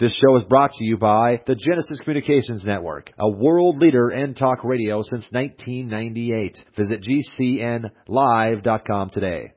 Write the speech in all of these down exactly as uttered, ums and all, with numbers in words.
This show is brought to you by the Genesis Communications Network, a world leader in talk radio since nineteen ninety-eight. Visit G C N live dot com today.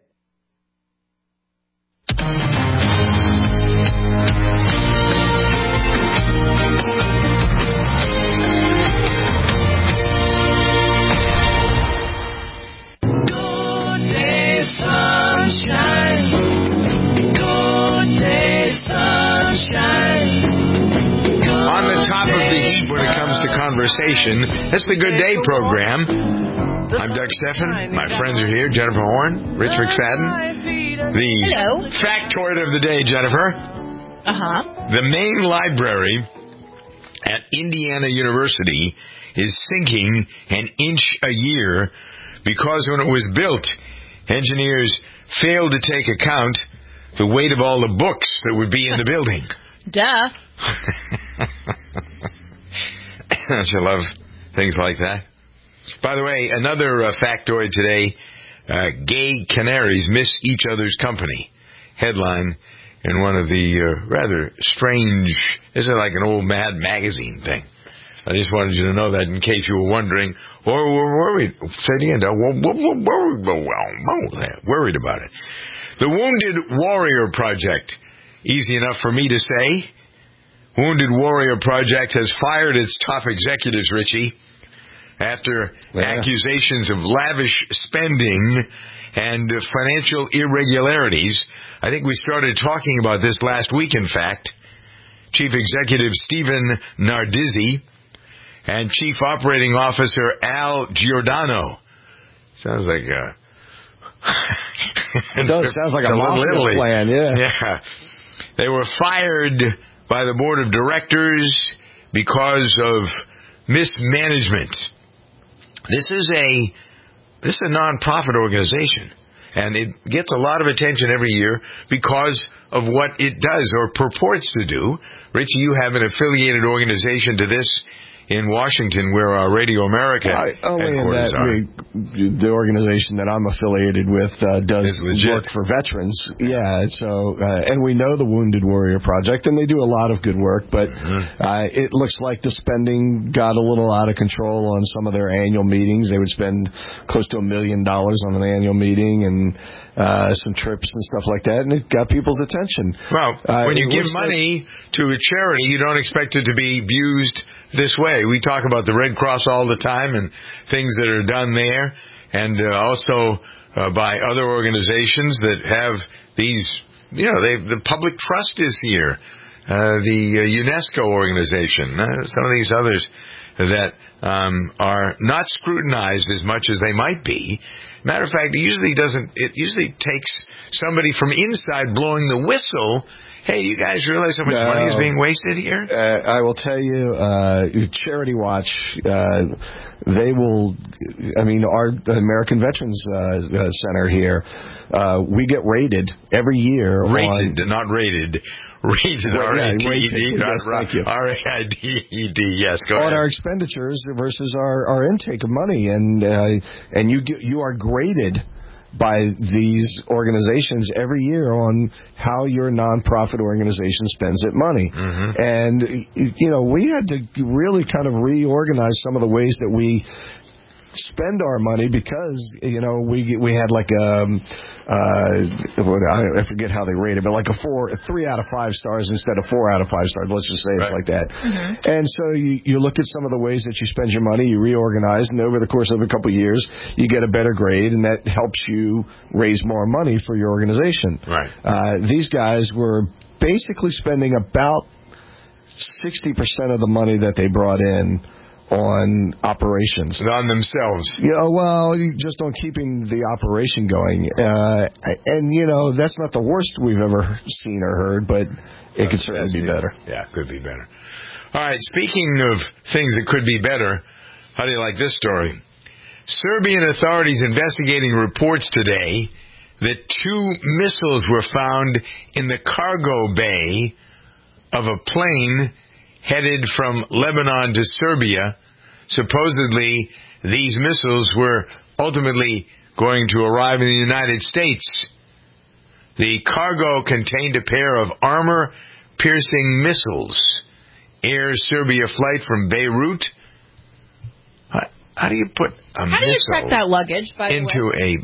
Good day, sunshine. Good day, sunshine. On the top of the heap when it comes to conversation, that's the Good Day program. I'm Doug Stephan. My friends are here. Jennifer Horn, Rich McFadden. The Hello. factoid of the day, Jennifer. Uh-huh. The main library at Indiana University is sinking an inch a year because when it was built, engineers failed to take account the weight of all the books that would be in the building. Duh. Don't you love things like that? By the way, another uh, factoid today, uh, gay canaries miss each other's company. Headline in one of the uh, rather strange, this is like an old Mad Magazine thing. I just wanted you to know that in case you were wondering, or were worried, say it again, worried about it. The Wounded Warrior Project, easy enough for me to say. Wounded Warrior Project has fired its top executives, Richie, after yeah. accusations of lavish spending and uh, financial irregularities. I think we started talking about this last week, in fact. Chief Executive Stephen Nardizzi and Chief Operating Officer Al Giordano. Sounds like a... it does. Sounds like a mafia plan, yeah. Yeah. They were fired by the board of directors because of mismanagement. This is a this is a non-profit organization, and it gets a lot of attention every year because of what it does or purports to do. Richie, you have an affiliated organization to this in Washington, where our Radio America I, only in headquarters that are. We, the organization that I'm affiliated with uh, does work for veterans. Yeah, so uh, and we know the Wounded Warrior Project, and they do a lot of good work. But mm-hmm. uh, it looks like the spending got a little out of control on some of their annual meetings. They would spend close to a million dollars on an annual meeting and uh, some trips and stuff like that, and it got people's attention. Well, uh, when you give money like, to a charity, you don't expect it to be abused this way. We talk about the Red Cross all the time and things that are done there, and uh, also uh, by other organizations that have these, you know, they, the public trust is here. Uh, the uh, UNESCO organization, uh, some of these others that um, are not scrutinized as much as they might be. Matter of fact, it usually doesn't. It usually takes somebody from inside blowing the whistle. Hey, you guys realize how much no, money is being wasted here? Uh, I will tell you, uh, Charity Watch, uh, they will, I mean, our American Veterans uh, Center here, uh, we get rated every year. Rated, on, not rated. Rated, R A T E D, R A I D E D, yes, go ahead. On our expenditures versus our, our intake of money, and uh, and you get, you are graded by these organizations every year on how your nonprofit organization spends its money. Mm-hmm. And, you know, we had to really kind of reorganize some of the ways that we spend our money because, you know, we we had like um uh I forget how they rate it, but like a four, three out of five stars instead of four out of five stars. Let's just say it's right. like that. Mm-hmm. And so you, you look at some of the ways that you spend your money, you reorganize, and over the course of a couple of years, you get a better grade, and that helps you raise more money for your organization. Right. Uh, these guys were basically spending about sixty percent of the money that they brought in on operations. On themselves. Yeah, well, just on keeping the operation going. Uh, and, you know, that's not the worst we've ever seen or heard, but it could certainly be better. Yeah, it could be better. All right, speaking of things that could be better, how do you like this story? Serbian authorities investigating reports today that two missiles were found in the cargo bay of a plane headed from Lebanon to Serbia. Supposedly, these missiles were ultimately going to arrive in the United States. The cargo contained a pair of armor piercing missiles. Air Serbia flight from Beirut. How, how do you put a How missile do you track that luggage, by the into way?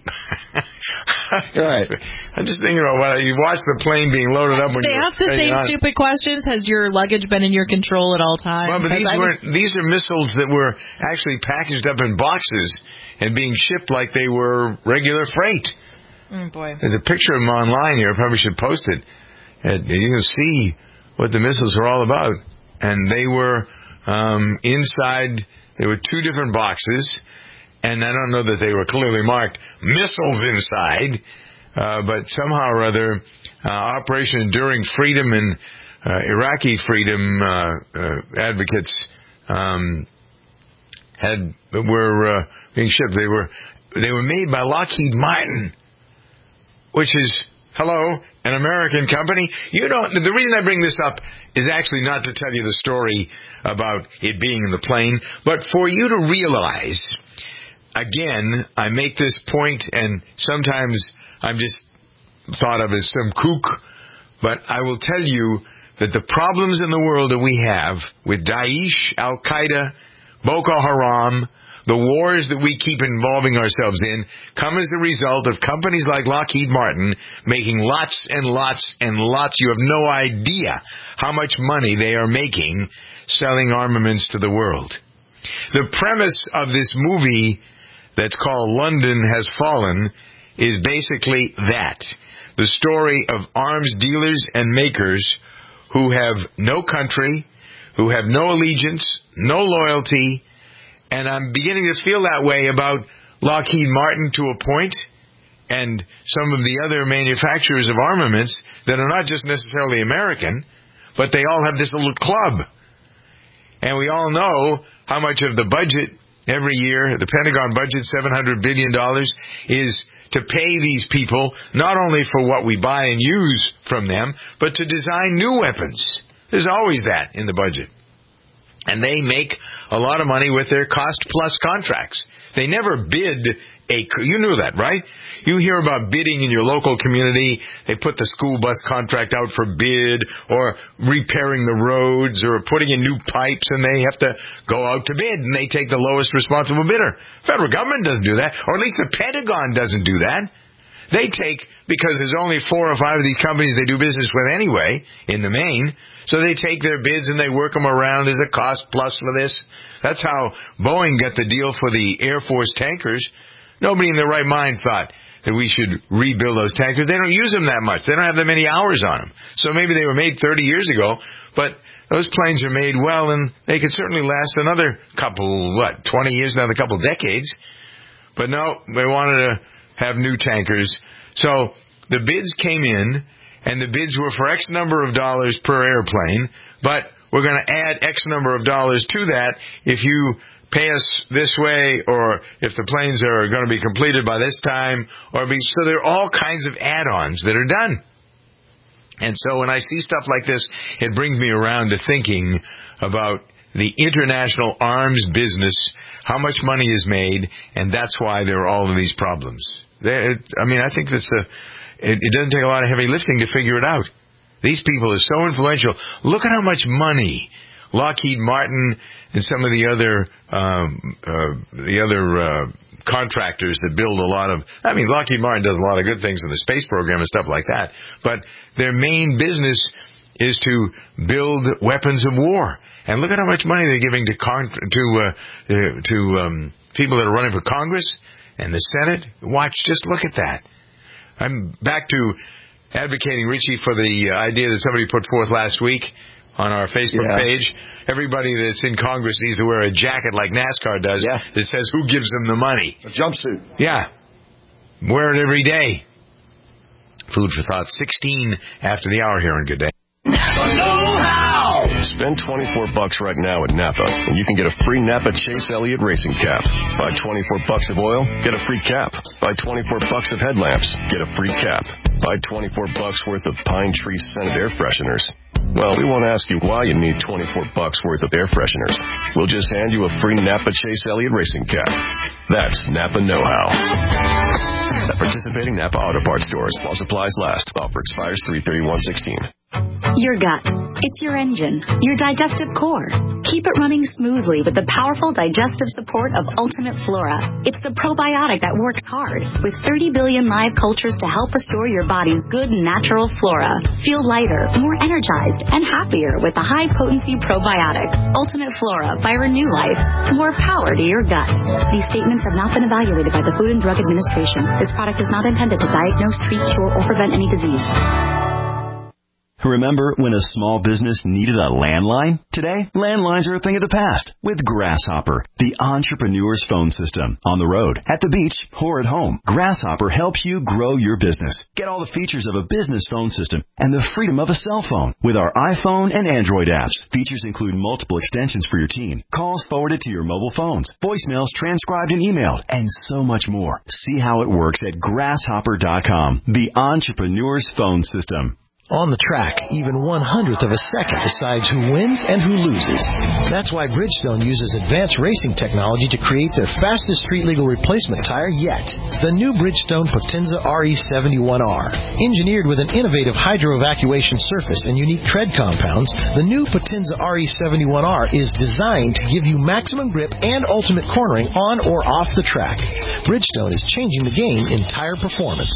a... Right. I'm just thinking about what you watch the plane being loaded up when they you're ask the same on. stupid questions. Has your luggage been in your control at all times? Well, but these I weren't. was... These are missiles that were actually packaged up in boxes and being shipped like they were regular freight. Mm, boy. There's a picture of them online here. I probably should post it. And you can see what the missiles are all about. And they were um, inside. There were two different boxes. And I don't know that they were clearly marked missiles inside, uh, but somehow or other, uh, Operation Enduring Freedom and uh, Iraqi freedom uh, uh, advocates um, had were uh, being shipped. They were they were made by Lockheed Martin, which is hello an American company. You know, the reason I bring this up is actually not to tell you the story about it being in the plane, but for you to realize. Again, I make this point, and sometimes I'm just thought of as some kook, but I will tell you that the problems in the world that we have with Daesh, Al-Qaeda, Boko Haram, the wars that we keep involving ourselves in, come as a result of companies like Lockheed Martin making lots and lots and lots. You have no idea how much money they are making selling armaments to the world. The premise of this movie that's called London Has Fallen is basically that. The story of arms dealers and makers who have no country, who have no allegiance, no loyalty, and I'm beginning to feel that way about Lockheed Martin to a point, and some of the other manufacturers of armaments that are not just necessarily American, but they all have this little club. And we all know how much of the budget every year, the Pentagon budget, seven hundred billion dollars, is to pay these people not only for what we buy and use from them, but to design new weapons. There's always that in the budget. And they make a lot of money with their cost-plus contracts. They never bid a... You knew that, right? You hear about bidding in your local community. They put the school bus contract out for bid, or repairing the roads, or putting in new pipes, and they have to go out to bid, and they take the lowest responsible bidder. Federal government doesn't do that, or at least the Pentagon doesn't do that. They take, because there's only four or five of these companies they do business with anyway, in the main, so they take their bids and they work them around as a cost plus for this. That's how Boeing got the deal for the Air Force tankers. Nobody in their right mind thought that we should rebuild those tankers. They don't use them that much. They don't have that many hours on them. So maybe they were made thirty years ago, but those planes are made well, and they could certainly last another couple, what, twenty years, another couple decades. But no, they wanted to have new tankers. So the bids came in, and the bids were for X number of dollars per airplane, but we're going to add X number of dollars to that if you pay us this way, or if the planes are going to be completed by this time, or be, so there are all kinds of add-ons that are done. And so when I see stuff like this, it brings me around to thinking about the international arms business, how much money is made, and that's why there are all of these problems. There, I mean, I think that's a, it, it doesn't take a lot of heavy lifting to figure it out. These people are so influential. Look at how much money Lockheed Martin and some of the other um, uh, the other uh, contractors that build a lot of, I mean, Lockheed Martin does a lot of good things in the space program and stuff like that, but their main business is to build weapons of war. And look at how much money they're giving to con- to uh, to um, people that are running for Congress and the Senate. Watch, just look at that. I'm back to advocating, Richie, for the idea that somebody put forth last week on our Facebook yeah. page. Everybody that's in Congress needs to wear a jacket like NASCAR does yeah. that says who gives them the money. A jumpsuit. Yeah. Wear it every day. Food for thought. sixteen after the hour here on Good Day. Know-how! Spend twenty-four bucks right now at Napa, and you can get a free Napa Chase Elliott racing cap. Buy twenty-four bucks of oil, get a free cap. Buy twenty-four bucks of headlamps, get a free cap. Buy twenty-four bucks worth of Pine Tree scented air fresheners. Well, we won't ask you why you need twenty-four bucks worth of air fresheners. We'll just hand you a free Napa Chase Elliott racing cap. That's Napa Know-how. At participating Napa Auto Parts stores while supplies last. Offer expires three thirty-one sixteen. Your gut. It's your engine, your digestive core. Keep it running smoothly with the powerful digestive support of Ultimate Flora. It's the probiotic that works hard with thirty billion live cultures to help restore your body's good natural flora. Feel lighter, more energized, and happier with the high-potency probiotic. Ultimate Flora by Renew Life. More power to your gut. These statements have not been evaluated by the Food and Drug Administration. This product is not intended to diagnose, treat, cure, or prevent any disease. Remember when a small business needed a landline? Today, landlines are a thing of the past with Grasshopper, the entrepreneur's phone system. On the road, at the beach, or at home, Grasshopper helps you grow your business. Get all the features of a business phone system and the freedom of a cell phone with our iPhone and Android apps. Features include multiple extensions for your team, calls forwarded to your mobile phones, voicemails transcribed and emailed, and so much more. See how it works at grasshopper dot com, the entrepreneur's phone system. On the track, even one hundredth of a second decides who wins and who loses. That's why Bridgestone uses advanced racing technology to create their fastest street-legal replacement tire yet. The new Bridgestone Potenza R E seventy-one R. Engineered with an innovative hydro-evacuation surface and unique tread compounds, the new Potenza R E seventy-one R is designed to give you maximum grip and ultimate cornering on or off the track. Bridgestone is changing the game in tire performance.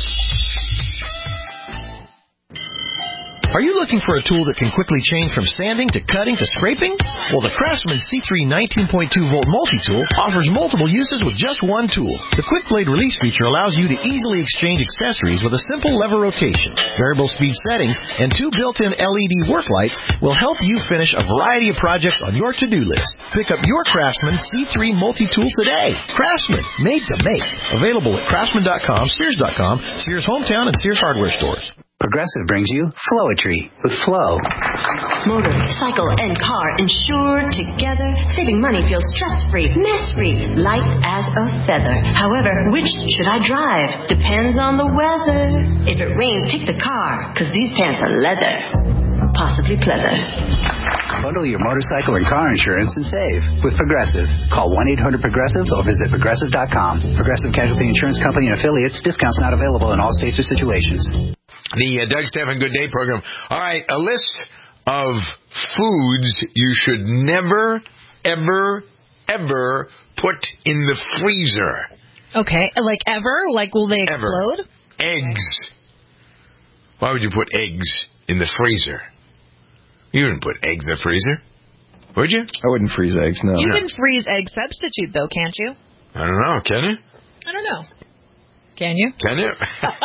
Are you looking for a tool that can quickly change from sanding to cutting to scraping? Well, the Craftsman C three nineteen point two volt multi-tool offers multiple uses with just one tool. The quick blade release feature allows you to easily exchange accessories with a simple lever rotation. Variable speed settings and two built-in L E D work lights will help you finish a variety of projects on your to-do list. Pick up your Craftsman C three multi-tool today. Craftsman, made to make. Available at craftsman dot com, sears dot com, Sears Hometown, and Sears Hardware stores. Progressive brings you Flowetry with Flow. Motor, cycle, and car insured together. Saving money feels stress-free, mess-free, light as a feather. However, which should I drive? Depends on the weather. If it rains, take the car, because these pants are leather. Possibly pleather. Bundle your motorcycle and car insurance and save with Progressive. Call one eight hundred progressive or visit progressive dot com. Progressive Casualty Insurance Company and affiliates. Discounts not available in all states or situations. The uh, Doug Stephan Good Day program. All right, a list of foods you should never, ever, ever put in the freezer. Okay, like ever? Like will they ever. explode? Eggs. Why would you put eggs in the freezer? You wouldn't put eggs in the freezer, would you? I wouldn't freeze eggs, no. You no. can freeze egg substitute, though, can't you? I don't know. Can you? I don't know. Can you? Can you?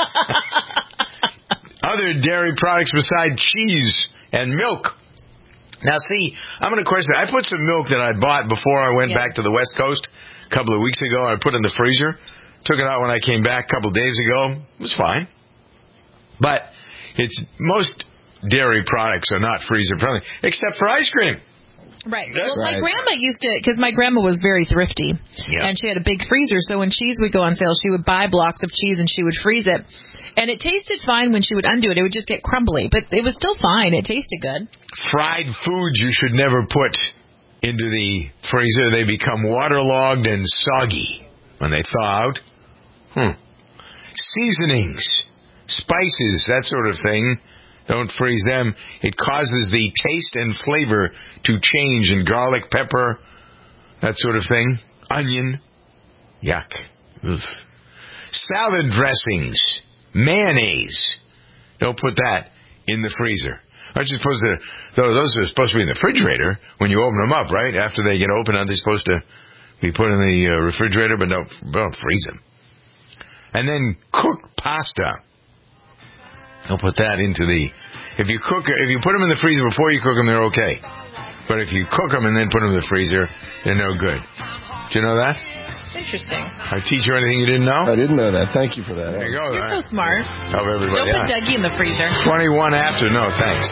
Other dairy products besides cheese and milk. Now, see, I'm going to question that. I put some milk that I bought before I went yeah. back to the West Coast a couple of weeks ago. I put it in the freezer. Took it out when I came back a couple of days ago. It was fine. But it's most dairy products are not freezer friendly, except for ice cream. Right. Well, right. my grandma used to, because my grandma was very thrifty, yep. and she had a big freezer, so when cheese would go on sale, she would buy blocks of cheese and she would freeze it. And it tasted fine when she would undo it. It would just get crumbly, but it was still fine. It tasted good. Fried foods you should never put into the freezer. They become waterlogged and soggy when they thaw out. Hmm. Seasonings, spices, that sort of thing. Don't freeze them. It causes the taste and flavor to change in garlic, pepper, that sort of thing. Onion. Yuck. Oof. Salad dressings. Mayonnaise. Don't put that in the freezer. Aren't you supposed to, those are supposed to be in the refrigerator when you open them up, right? After they get open, aren't they supposed to be put in the uh, refrigerator? But don't, don't freeze them. And then cooked pasta. Don't put that into the... If you cook, if you put them in the freezer before you cook them, they're okay. But if you cook them and then put them in the freezer, they're no good. Do you know that? Interesting. I teach you anything you didn't know? I didn't know that. Thank you for that. There you go. You're so smart. Help everybody. Don't yeah. put Dougie in the freezer. twenty-one after. No, thanks.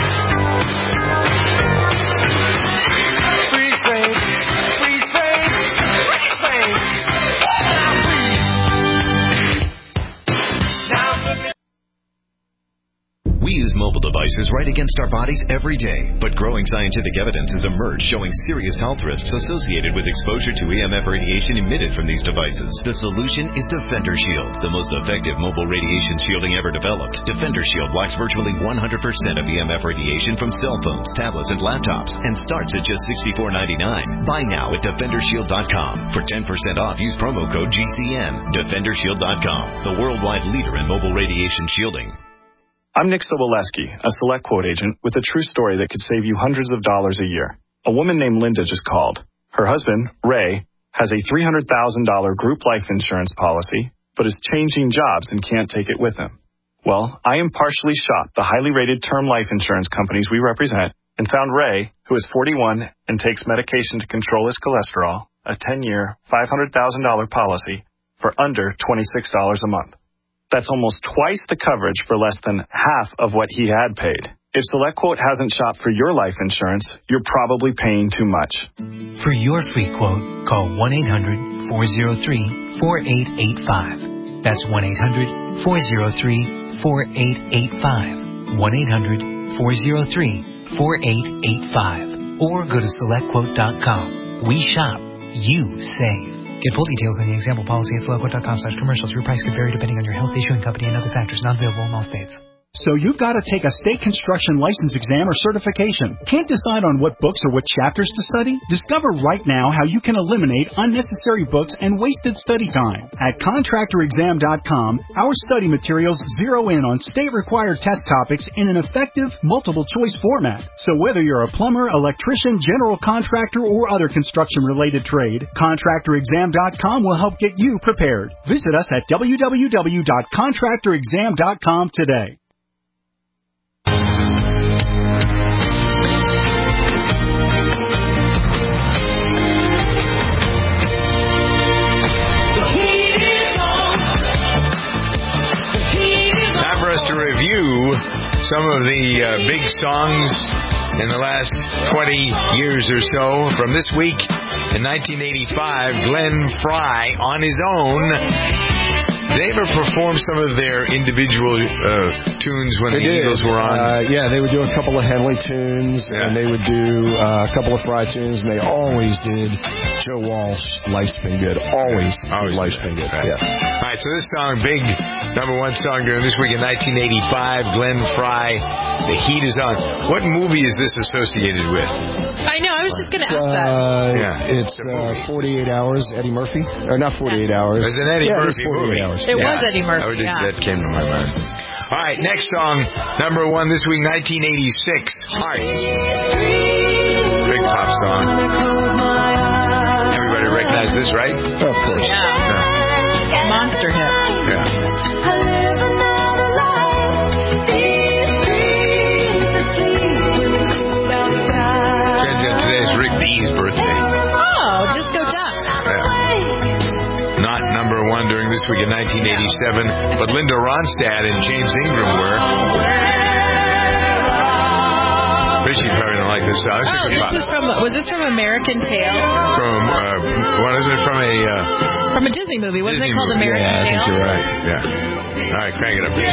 Free trade. Free trade. Free trade. We use mobile devices is right against our bodies every day, but growing scientific evidence has emerged showing serious health risks associated with exposure to E M F radiation emitted from these devices. The solution is Defender Shield, the most effective mobile radiation shielding ever developed. Defender Shield blocks virtually one hundred percent of E M F radiation from cell phones, tablets, and laptops, and starts at just sixty-four ninety-nine. Buy now at defender shield dot com. For ten percent off, use promo code G C N. defender shield dot com, the worldwide leader in mobile radiation shielding. I'm Nick Soboleski, a Select Quote agent with a true story that could save you hundreds of dollars a year. A woman named Linda just called. Her husband, Ray, has a three hundred thousand dollars group life insurance policy, but is changing jobs and can't take it with him. Well, I impartially shopped the highly rated term life insurance companies we represent and found Ray, who is forty-one and takes medication to control his cholesterol, a ten-year, five hundred thousand dollars policy for under twenty-six dollars a month. That's almost twice the coverage for less than half of what he had paid. If SelectQuote hasn't shopped for your life insurance, you're probably paying too much. For your free quote, call one eight hundred, four oh three, four eight eight five. That's one eight hundred, four oh three, four eight eight five. one eight hundred, four oh three, four eight eight five. Or go to select quote dot com. We shop. You save. Get full details in the example policy at select quote dot com slash commercials. Your price could vary depending on your health, issuing company, and other factors not available in all states. So you've got to take a state construction license exam or certification. Can't decide on what books or what chapters to study? Discover right now how you can eliminate unnecessary books and wasted study time. At contractor exam dot com, our study materials zero in on state-required test topics in an effective, multiple-choice format. So whether you're a plumber, electrician, general contractor, or other construction-related trade, contractor exam dot com will help get you prepared. Visit us at w w w dot contractor exam dot com today. To review some of the uh, big songs in the last twenty years or so. From this week in nineteen eighty-five, Glenn Frey on his own. Did they ever perform some of their individual uh, tunes when they the did. Eagles were on? Uh, yeah, they would do a couple of Henley tunes, yeah. and they would do uh, a couple of Frey tunes, and they always did Joe Walsh, Life's Been Good. Always, always Life's Been Good. Right. Yes. All right, so this song, big number one song during this week in nineteen eighty-five, Glenn Frey, The Heat Is On. What movie is this associated with? I know, I was just going to ask that. Uh, yeah. It's uh, forty-eight hours, Eddie Murphy. Or not forty-eight hours. It's an Eddie yeah, Murphy movie. Hours. It yeah. was Eddie Murphy, I yeah. That came to my mind. All right, next song, number one this week, nineteen eighty-six, Heart. Big pop song. Everybody recognize this, right? Oh, of course. Yeah. yeah. Monster hit. Yeah. Today's Rick Dees' birthday. Oh, Disco Duck. Yeah. Not number one during this week in nineteen eighty-seven, but Linda Ronstadt and James Ingram were. Richie probably don't like this song. Oh, this was from, was this from American Tail? From, uh, what is it, from a... Uh, from a Disney movie. Wasn't Disney it called movie. American yeah, Tail? I think you're right. Yeah. All right, crank it up.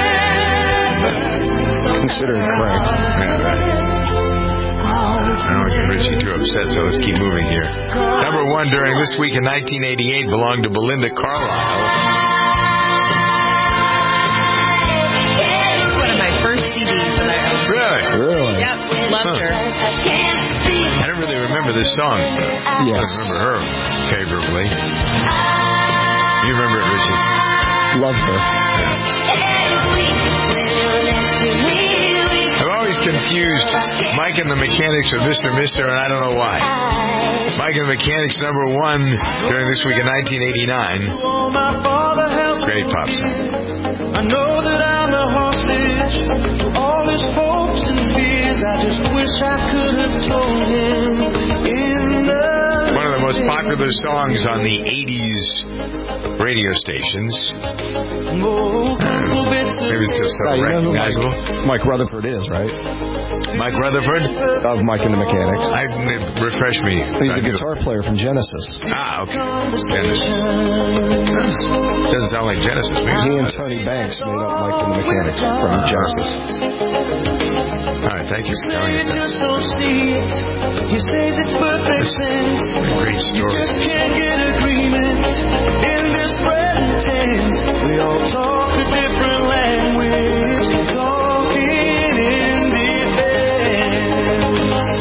Consider it cranked. Yeah, right. I don't want to get Richie too upset, so let's keep moving here. Number one during this week in nineteen eighty-eight belonged to Belinda Carlisle. One of my first C Ds that I owned. Really? Really? Yep, loved huh. her. I don't really remember this song. Yes. I remember her favorably. You remember it, Richie? Love her. I've always confused Mike and the Mechanics with Mister Mister, and I don't know why. Mike and the Mechanics, number one during this week in nineteen eighty-nine. Great pop song. I know that I'm a hostage to all his hopes and fears. I just wish I could have told him in the... One of the most popular songs on the eighties radio stations. Maybe it's because so yeah, you recognizable. Know who Mike, Mike Rutherford is, right? Mike Rutherford? Of Mike and the Mechanics. I, refresh me. He's the guitar player from Genesis. Ah, okay. Genesis. Doesn't sound like Genesis. Maybe. He and Tony Banks made up Mike and the Mechanics from Genesis. All right, thank you for telling us that. You say it's perfect sense. Great story. You just can't get agreement in this present tense. We all talk a different language, talking in defense.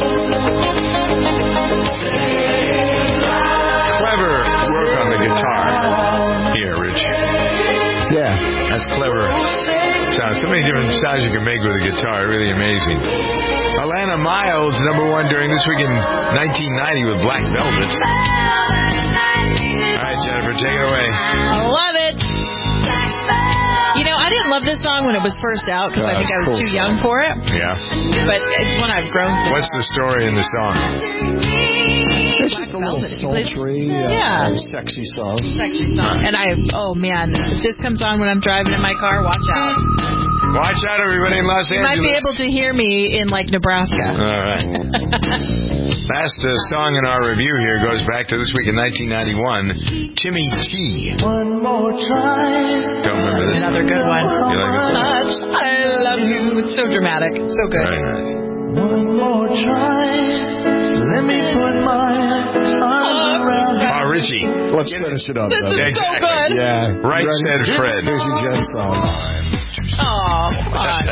Clever work on the guitar here, Rich. Yeah. That's clever. Sounds. So many different sounds you can make with a guitar. Really amazing. Alana Miles, number one during this week in nineteen ninety with Black Velvet. All right, Jennifer, take it away. I love it. You know, I didn't love this song when it was first out because I think I was too young for it. Yeah. But it's one I've grown to. What's the story in the song? It's just a little sultry, uh, yeah. sexy song. Sexy song. And I, oh man, if this comes on when I'm driving in my car, watch out. Watch out, everybody in Los You Angeles. might be able to hear me in, like, Nebraska. All right. Last uh, song in our review here goes back to this week in nineteen ninety-one. Timmy T. One more try. Don't remember this. Another good one. You like this one? I love you. It's so dramatic. So good. Very nice. One more try. Let me put my arms around you. Oh, Richie. Let's finish it up. This brother. is so good. Yeah. Right said Fred. Here's your Jen song. Oh, fun.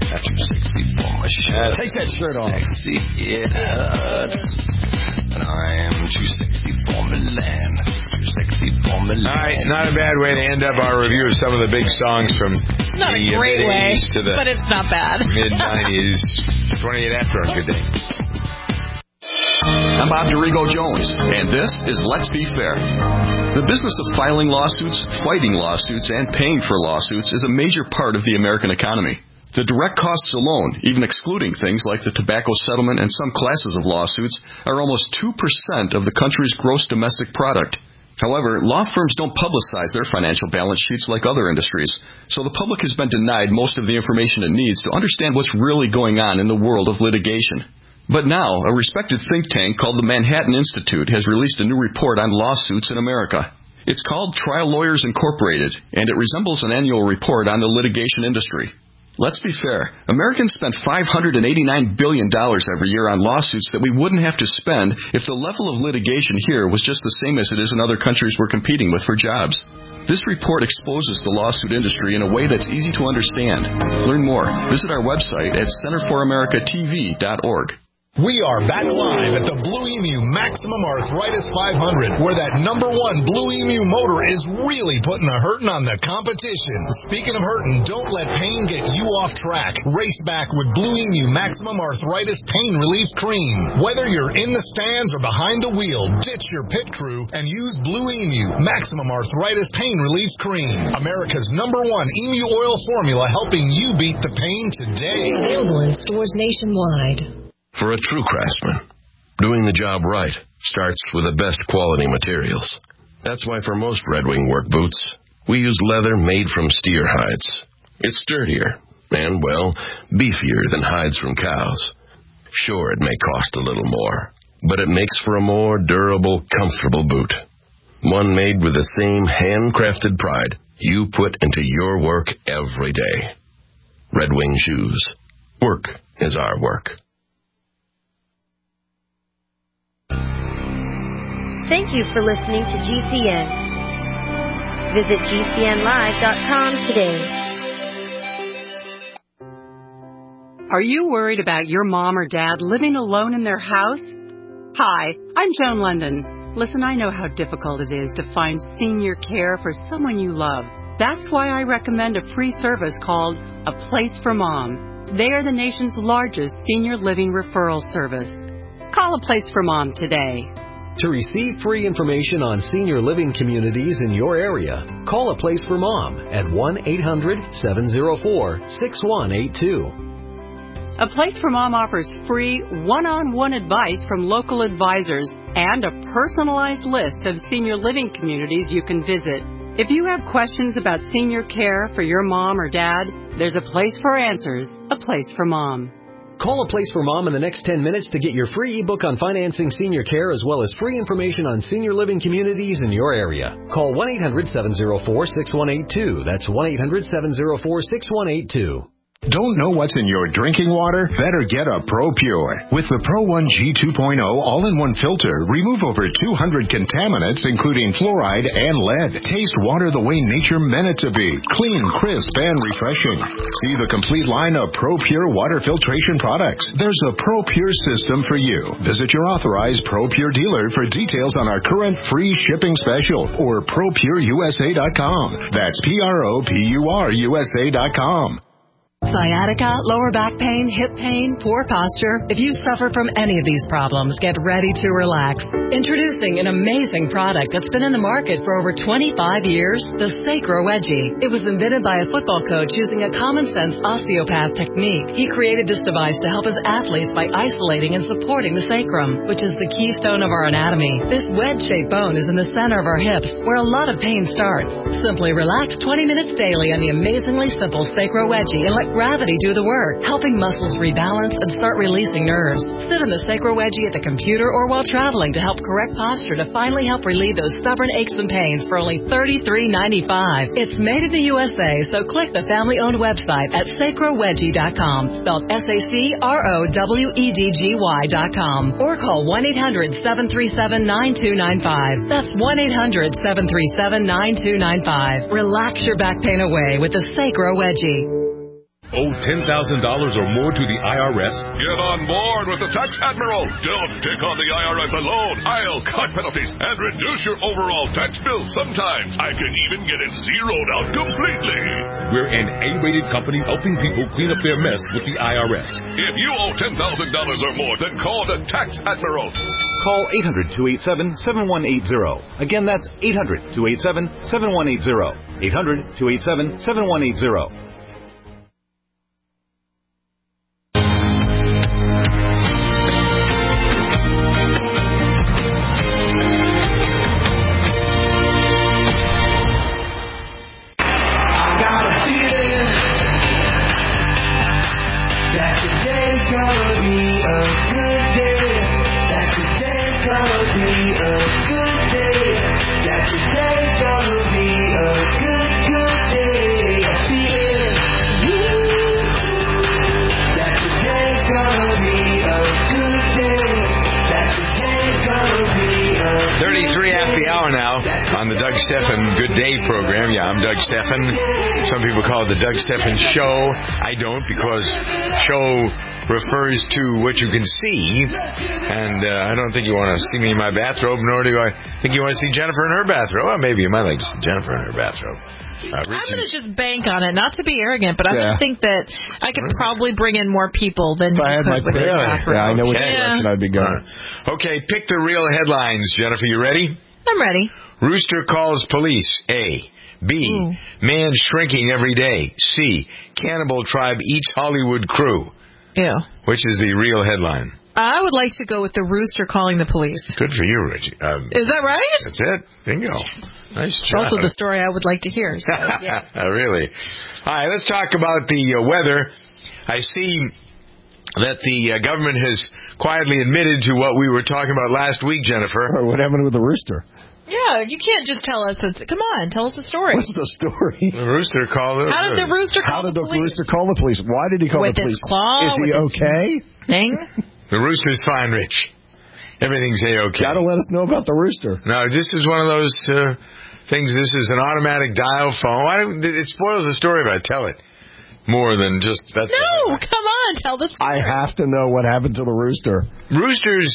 Take that shirt off. Sexy, yeah. And I'm too sexy for Milan. Too sexy for Milan. All right, not a bad way to end up our review of some of the big songs from Not the a great way, mid-eighties to the but it's not bad. mid-nineties. twenty-eight after a good day. I'm Bob DeRigo Jones, and this is Let's Be Fair. The business of filing lawsuits, fighting lawsuits, and paying for lawsuits is a major part of the American economy. The direct costs alone, even excluding things like the tobacco settlement and some classes of lawsuits, are almost two percent of the country's gross domestic product. However, law firms don't publicize their financial balance sheets like other industries, so the public has been denied most of the information it needs to understand what's really going on in the world of litigation. But now, a respected think tank called the Manhattan Institute has released a new report on lawsuits in America. It's called Trial Lawyers Incorporated, and it resembles an annual report on the litigation industry. Let's be fair. Americans spend five hundred eighty-nine billion dollars every year on lawsuits that we wouldn't have to spend if the level of litigation here was just the same as it is in other countries we're competing with for jobs. This report exposes the lawsuit industry in a way that's easy to understand. Learn more. Visit our website at center for america t v dot org. We are back live at the Blue Emu Maximum Arthritis five hundred, where that number one Blue Emu motor is really putting a hurtin' on the competition. Speaking of hurtin', don't let pain get you off track. Race back with Blue Emu Maximum Arthritis Pain Relief Cream. Whether you're in the stands or behind the wheel, ditch your pit crew and use Blue Emu Maximum Arthritis Pain Relief Cream. America's number one emu oil formula, helping you beat the pain today. Available in stores nationwide. For a true craftsman, doing the job right starts with the best quality materials. That's why for most Red Wing work boots, we use leather made from steer hides. It's sturdier and, well, beefier than hides from cows. Sure, it may cost a little more, but it makes for a more durable, comfortable boot. One made with the same handcrafted pride you put into your work every day. Red Wing Shoes. Work is our work. Thank you for listening to G C N. Visit G C N live dot com today. Are you worried about your mom or dad living alone in their house? Hi, I'm Joan London. Listen, I know how difficult it is to find senior care for someone you love. That's why I recommend a free service called A Place for Mom. They are the nation's largest senior living referral service. Call A Place for Mom today. To receive free information on senior living communities in your area, call A Place for Mom at one eight hundred seven oh four six one eight two. A Place for Mom offers free one-on-one advice from local advisors and a personalized list of senior living communities you can visit. If you have questions about senior care for your mom or dad, there's a place for answers, A Place for Mom. Call A Place for Mom in the next ten minutes to get your free ebook on financing senior care as well as free information on senior living communities in your area. Call one eight hundred seven oh four six one eight two. That's one eight hundred seven oh four six one eight two. Don't know what's in your drinking water? Better get a ProPure. With the Pro one G two point oh all-in-one filter, remove over two hundred contaminants, including fluoride and lead. Taste water the way nature meant it to be. Clean, crisp, and refreshing. See the complete line of ProPure water filtration products. There's a ProPure system for you. Visit your authorized ProPure dealer for details on our current free shipping special or Pro Pure U S A dot com. That's P R O P U R U S A dot com. Sciatica, lower back pain, hip pain, poor posture. If you suffer from any of these problems, get ready to relax. Introducing an amazing product that's been in the market for over twenty-five years, the Sacro Wedgie. It was invented by a football coach using a common-sense osteopath technique. He created this device to help his athletes by isolating and supporting the sacrum, which is the keystone of our anatomy. This wedge-shaped bone is in the center of our hips, where a lot of pain starts. Simply relax twenty minutes daily on the amazingly simple Sacro Wedgie and let gravity do the work, helping muscles rebalance and start releasing nerves. Sit in the Sacro Wedgie at the computer or while traveling to help correct posture to finally help relieve those stubborn aches and pains for only thirty-three ninety-five. It's made in the U S A, so click the family-owned website at sacro wedgie dot com, spelled S A C R O W E D G Y dot com, or call one eight hundred seven three seven nine two nine five. That's one eight hundred seven three seven nine two nine five. Relax your back pain away with the Sacro Wedgie. Owe ten thousand dollars or more to the I R S? Get on board with the Tax Admiral. Don't take on the I R S alone. I'll cut penalties and reduce your overall tax bill. Sometimes I can even get it zeroed out completely. We're an A-rated company helping people clean up their mess with the I R S. If you owe ten thousand dollars or more, then call the Tax Admiral. Call eight hundred two eight seven seven one eight zero. Again, that's eight hundred two eight seven seven one eight zero. eight hundred two eight seven seven one eight zero. On the Doug Stephan Good Day program. Yeah, I'm Doug Stephan. Some people call it the Doug Stephan Show. I don't, because show refers to what you can see. And uh, I don't think you want to see me in my bathrobe, nor do I think you want to see Jennifer in her bathrobe. Well, maybe you might like to see Jennifer in her bathrobe. Uh, I'm going to just bank on it, not to be arrogant, but I yeah. just think that I could probably bring in more people than if you I had could my with pick, yeah, I know which yeah. direction I'd be going. Okay, pick the real headlines, Jennifer. You ready? I'm ready. Rooster calls police. A. B. Ooh. Man shrinking every day. C. Cannibal tribe eats Hollywood crew. Ew. Which is the real headline? I would like to go with the rooster calling the police. Good for you, Richie. Um, is that right? That's it. Bingo. Nice job. Also the story I would like to hear. So, yeah. Really? All right, let's talk about the uh, weather. I see that the uh, government has quietly admitted to what we were talking about last week, Jennifer. What happened with the rooster? Yeah, you can't just tell us. It's, come on, tell us the story. What's the story? The rooster called. How did the rooster call How did the, the rooster call the police? Why did he call with the police? His claw, Is he okay? Thing? The rooster's fine, Rich. Everything's A-okay. Gotta let us know about the rooster. No, this is one of those uh, things. This is an automatic dial phone. Why do, it spoils the story if I tell it more than just that's. No, come on, tell the story. I have to know what happened to the rooster. Roosters.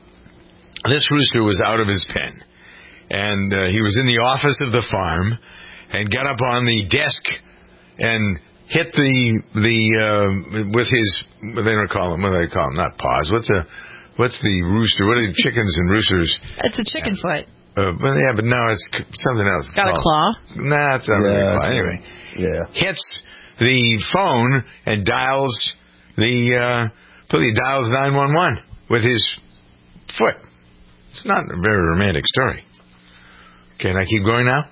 This rooster was out of his pen. And uh, he was in the office of the farm and got up on the desk and hit the, the uh, with his, what do they call him? What do they call him? Not paws. What's a, what's the rooster? What are chickens and roosters? It's a chicken yeah. foot. Uh, but yeah, but no, it's something else. Got it's a claw? Nah, it's not yeah, really a claw. Anyway. Yeah. Hits the phone and dials the, uh, he dials nine one one with his foot. It's not a very romantic story. Can I keep going now?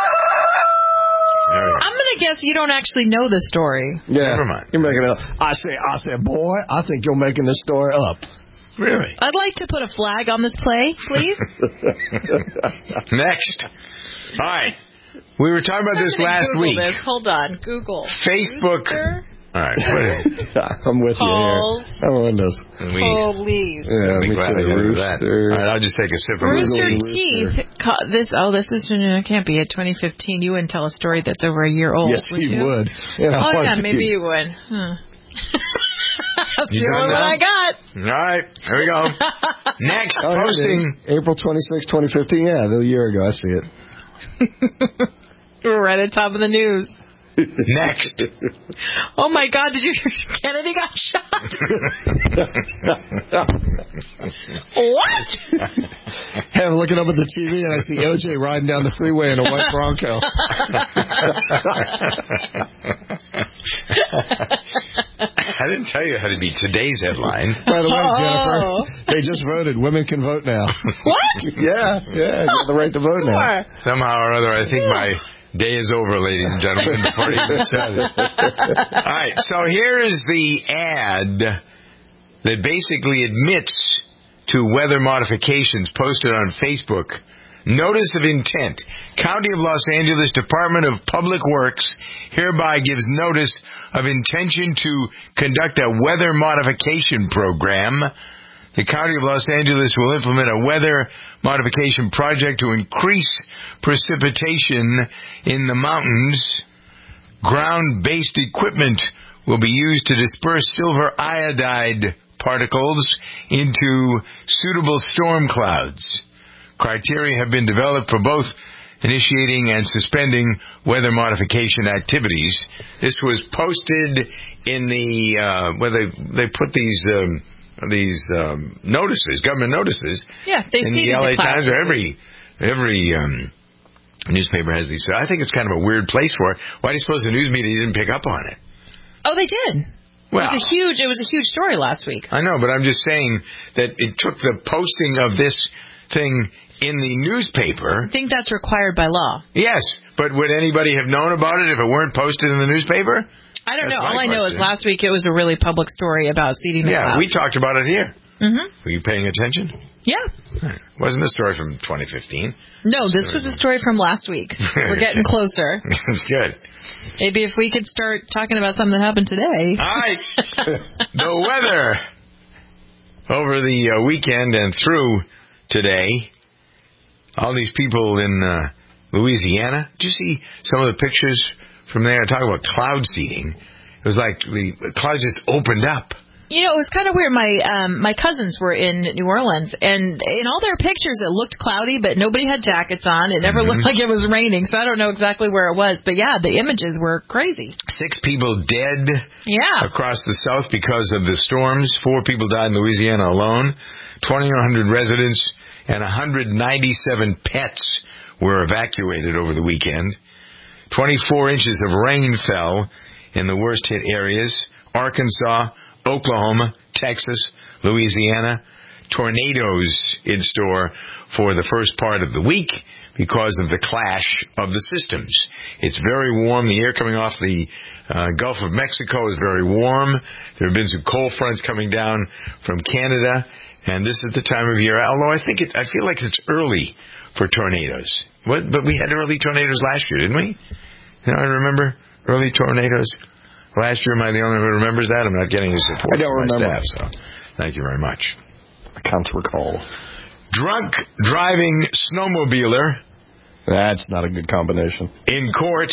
I'm going to guess you don't actually know the story. Yeah. Never mind. You're making it up. I say, I said, boy, I think you're making this story up. Really? I'd like to put a flag on this play, please. Next. All right. We were talking about this last Google week. This. Hold on. Google. Facebook. Rooster All right. I'm with you Halls. here. I'm on this. Police. Yeah, Be me glad too. I get rid of that. Rooster. All right, I'll just take a sip of Rooster Rooster. Teeth. ca- This oh, this is it can't be. At twenty fifteen, you wouldn't tell a story that's over a year old. Yes, would he you? would. Yeah, oh why yeah, would maybe you? you would. Huh. That's You the done only one now? I got. All right, here we go. Next, Oh, here it posting. is. April twenty-sixth, twenty fifteen. Yeah, the year ago. I see it. We're right at the top of the news. Next. Oh my God! Did you hear Kennedy got shot? What? Hey, I'm looking up at the T V and I see O J riding down the freeway in a white Bronco. I didn't tell you how to be today's headline. By the way, Oh. Jennifer, they just voted. Women can vote now. What? Yeah, yeah, you have the right to vote now. Sure. Somehow or other, I think my day is over, ladies and gentlemen, before I even started. All right, so here is the ad that basically admits to weather modifications posted on Facebook. Notice of intent. County of Los Angeles Department of Public Works hereby gives notice of intention to conduct a weather modification program. The County of Los Angeles will implement a weather modification project to increase precipitation in the mountains. Ground-based equipment will be used to disperse silver iodide particles into suitable storm clouds. Criteria have been developed for both initiating and suspending weather modification activities. This was posted in the uh, where they they put these um, these um, notices, government notices. Yeah, they in see the L A the clouds. Times or every every um, newspaper has these. So I think it's kind of a weird place for it. Why do you suppose the news media didn't pick up on it? Oh, they did. Well, it was a huge. It was a huge story last week. I know, but I'm just saying that it took the posting of this thing in the newspaper. I think that's required by law. Yes, but would anybody have known about it if it weren't posted in the newspaper? I don't That's know. my All I know is question. last week it was a really public story about seeding the Yeah, clouds. we talked about it here. Mm-hmm. Were you paying attention? Yeah. Wasn't a story from twenty fifteen. No, this was a story from last week. We're getting closer. That's good. Maybe if we could start talking about something that happened today. All right. The weather over the uh, weekend and through today. All these people in uh, Louisiana. Did you see some of the pictures from there? Talking about cloud seeding. It was like the clouds just opened up. You know, it was kind of weird. My um, my cousins were in New Orleans, and in all their pictures, it looked cloudy, but nobody had jackets on. It never Mm-hmm. looked like it was raining, so I don't know exactly where it was. But yeah, the images were crazy. Six people dead Yeah. across the South because of the storms. Four people died in Louisiana alone. twenty-one hundred residents and one hundred ninety-seven pets were evacuated over the weekend. twenty-four inches of rain fell in the worst hit areas. Arkansas, Oklahoma, Texas, Louisiana. Tornadoes in store for the first part of the week because of the clash of the systems. It's very warm. The air coming off the uh, Gulf of Mexico is very warm. There have been some cold fronts coming down from Canada, and this is the time of year. Although I think it, I feel like it's early for tornadoes. What, but we had early tornadoes last year, didn't we? You know, I remember early tornadoes. Last year, am I the only one who remembers that? I'm not getting any support I don't from my remember. staff, so thank you very much. I can't recall. Drunk driving snowmobiler. That's not a good combination. In court,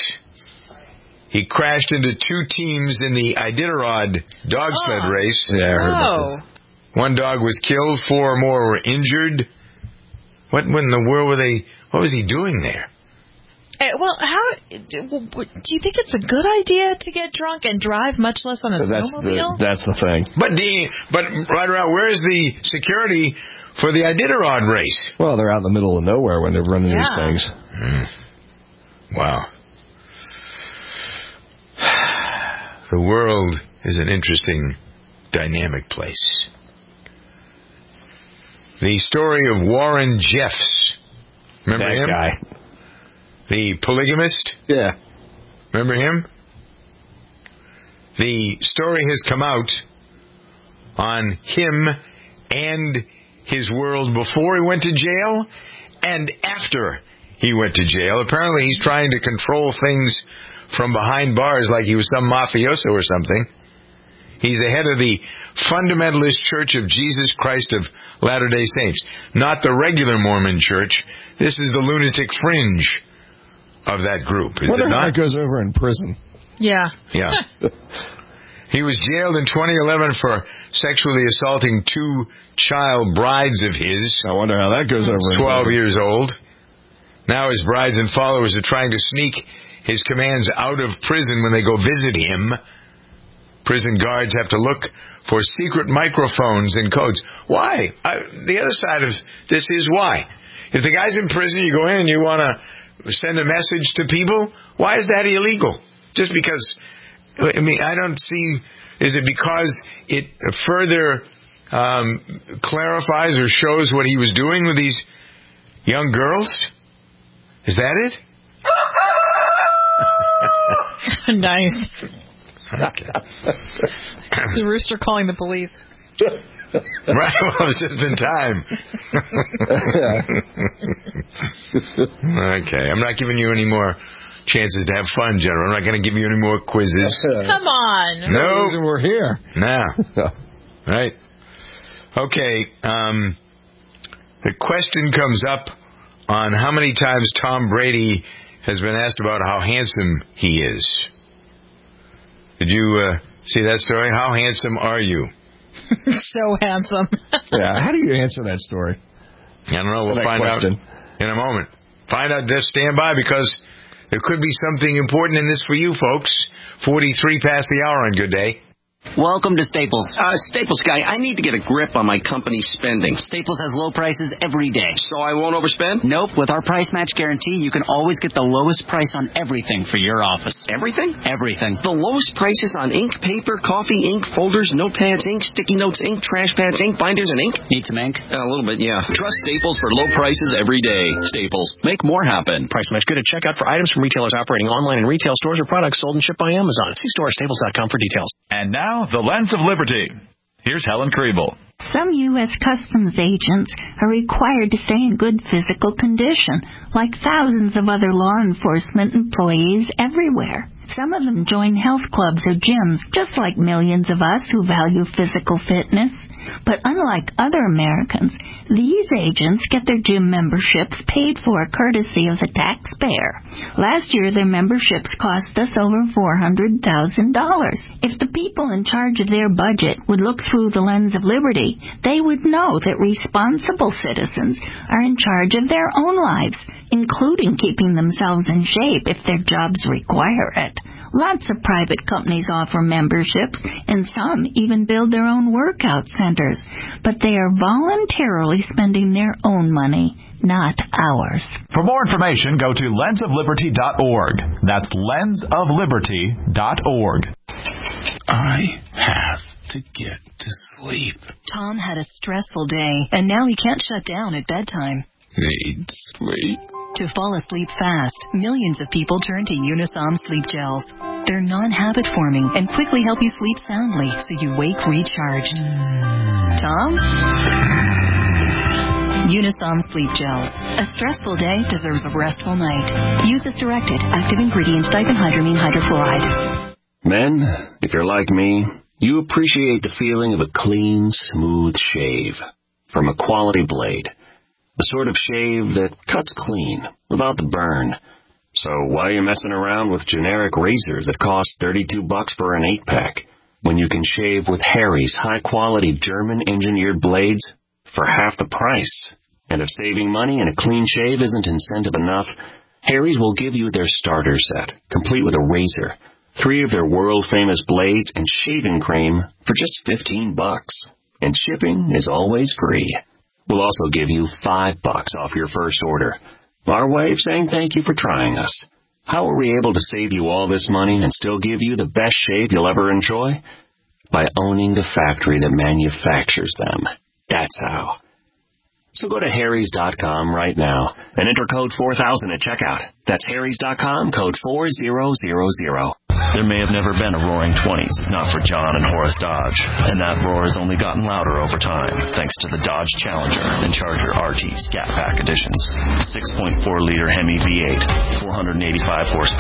he crashed into two teams in the Iditarod dog sled Oh. race. Yeah, I heard about Oh. this. One dog was killed, four more were injured. What in the world were they, what was he doing there? Eh, well, how do you think it's a good idea to get drunk and drive, much less on a That's snowmobile? the, that's the thing. But the, but right around, where's the security for the Iditarod race? Well, they're out in the middle of nowhere when they're running Yeah. these things. Mm. Wow. The world is an interesting, dynamic place. The story of Warren Jeffs. Remember That him? guy. The polygamist? Yeah. Remember him? The story has come out on him and his world before he went to jail and after he went to jail. Apparently he's trying to control things from behind bars like he was some mafioso or something. He's the head of the Fundamentalist Church of Jesus Christ of Latter-day Saints, not the regular Mormon church. This is the lunatic fringe of that group. Is Wonder it how not? it goes over in prison. Yeah. Yeah. He was jailed in twenty eleven for sexually assaulting two child brides of his. I wonder how that goes over. twelve years old. Now his brides and followers are trying to sneak his commands out of prison when they go visit him. Prison guards have to look for secret microphones and codes. Why? I, the other side of this is why. If the guy's in prison, you go in and you want to send a message to people, why is that illegal? Just because, I mean, I don't see, is it because it further um, clarifies or shows what he was doing with these young girls? Is that it? Nice. Okay. The rooster calling the police. Right, well, it's just been time. Okay, I'm not giving you any more chances to have fun, General. I'm not going to give you any more quizzes. Come on. No. No, we're here. Nah. Right. Okay, um, the question comes up on how many times Tom Brady has been asked about how handsome he is. Did you uh, see that story? How handsome are you? So handsome. Yeah. How do you answer that story? I don't know. We'll That find question. out in a moment. Find out. Just stand by because there could be something important in this for you, folks. forty-three past the hour on Good Day. Welcome to Staples. Uh, Staples guy, I need to get a grip on my company's spending. Staples has low prices every day. So I won't overspend? Nope. With our price match guarantee, you can always get the lowest price on everything for your office. Everything? Everything. The lowest prices on ink, paper, coffee, ink, folders, notepads, ink, sticky notes, ink, trash pads, ink, binders, and ink? Need some ink? Uh, a little bit, yeah. Trust Staples for low prices every day. Staples. Make more happen. Price match good at checkout for items from retailers operating online in retail stores or products sold and shipped by Amazon. See store at staples dot com for details. And now, the Lens of Liberty. Here's Helen Kriebel. Some U S customs agents are required to stay in good physical condition, like thousands of other law enforcement employees everywhere. Some of them join health clubs or gyms, just like millions of us who value physical fitness. But unlike other Americans, these agents get their gym memberships paid for courtesy of the taxpayer. Last year, their memberships cost us over four hundred thousand dollars. If the people in charge of their budget would look through the lens of liberty, they would know that responsible citizens are in charge of their own lives, including keeping themselves in shape if their jobs require it. Lots of private companies offer memberships, and some even build their own workout centers. But they are voluntarily spending their own money, not ours. For more information, go to lens of liberty dot org. That's lens of liberty dot org. I have to get to sleep. Tom had a stressful day, and now he can't shut down at bedtime. Need sleep. To fall asleep fast, millions of people turn to Unisom sleep gels. They're non-habit forming and quickly help you sleep soundly so you wake recharged. Tom? Unisom sleep gels. A stressful day deserves a restful night. Use as directed. Active ingredients diphenhydramine hydrochloride. Men, if you're like me, you appreciate the feeling of a clean, smooth shave from a quality blade. The sort of shave that cuts clean, without the burn. So why are you messing around with generic razors that cost thirty-two bucks for an eight-pack, when you can shave with Harry's high-quality German-engineered blades for half the price? And if saving money and a clean shave isn't incentive enough, Harry's will give you their starter set, complete with a razor, three of their world-famous blades, and shaving cream for just fifteen bucks. And shipping is always free. We'll also give you five bucks off your first order. Our way of saying thank you for trying us. How are we able to save you all this money and still give you the best shave you'll ever enjoy? By owning the factory that manufactures them. That's how. So go to harrys dot com right now and enter code four thousand at checkout. That's harrys dot com, code four thousand. There may have never been a Roaring Twenties, not for John and Horace Dodge, and that roar has only gotten louder over time, thanks to the Dodge Challenger and Charger R T Scat Pack editions. six point four liter Hemi V eight, four hundred eighty-five horsepower,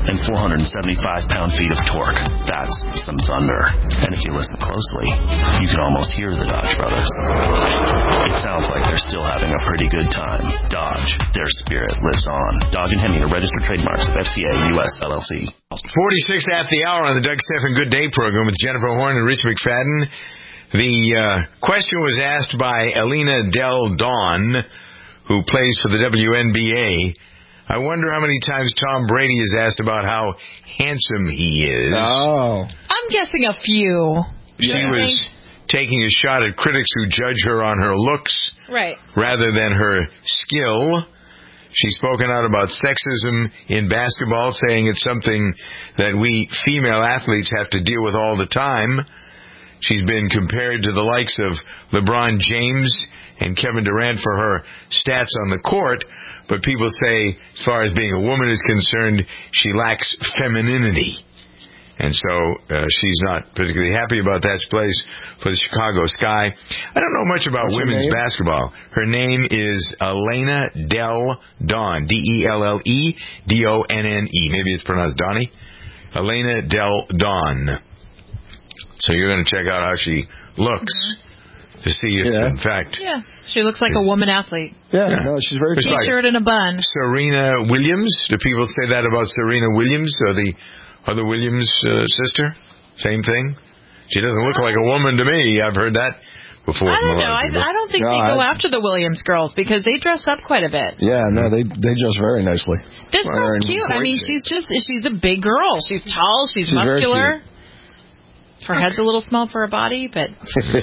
and four hundred seventy-five pound-feet of torque. That's some thunder. And if you listen closely, you can almost hear the Dodge brothers. It sounds like they're still having a pretty good time. Dodge, their spirit lives on. Dodge and Hemi are registered trademarks of F C A U S L L C. forty-six after the hour on the Doug Stephan Good Day program with Jennifer Horn and Rich McFadden. The uh, question was asked by Elena Del Don, who plays for the W N B A. I wonder how many times Tom Brady is asked about how handsome he is. Oh. I'm guessing a few. She yeah. was taking a shot at critics who judge her on her looks right. rather than her skill. She's spoken out about sexism in basketball, saying it's something that we female athletes have to deal with all the time. She's been compared to the likes of LeBron James and Kevin Durant for her stats on the court, but people say, as far as being a woman is concerned, she lacks femininity. And so uh, she's not particularly happy about that. She plays for the Chicago Sky. I don't know much about What's women's her basketball. Her name is Elena Del Don, D E L L E D O N N E. Maybe it's pronounced Donnie. Elena Del Don. So you're going to check out how she looks mm-hmm. to see if, yeah. in fact... Yeah, she looks like a woman athlete. Yeah, yeah. no, she's very... T-shirt like and a bun. Serena Williams. Do people say that about Serena Williams or the other Williams uh, sister? Same thing? She doesn't look like a woman to me. I've heard that before. I don't know. I, I don't think no, they go I, after the Williams girls because they dress up quite a bit. Yeah, no, they they dress very nicely. This well, girl's cute. I mean, she's just she's a big girl. She's tall. She's, she's muscular. Her head's a little small for her body, but... There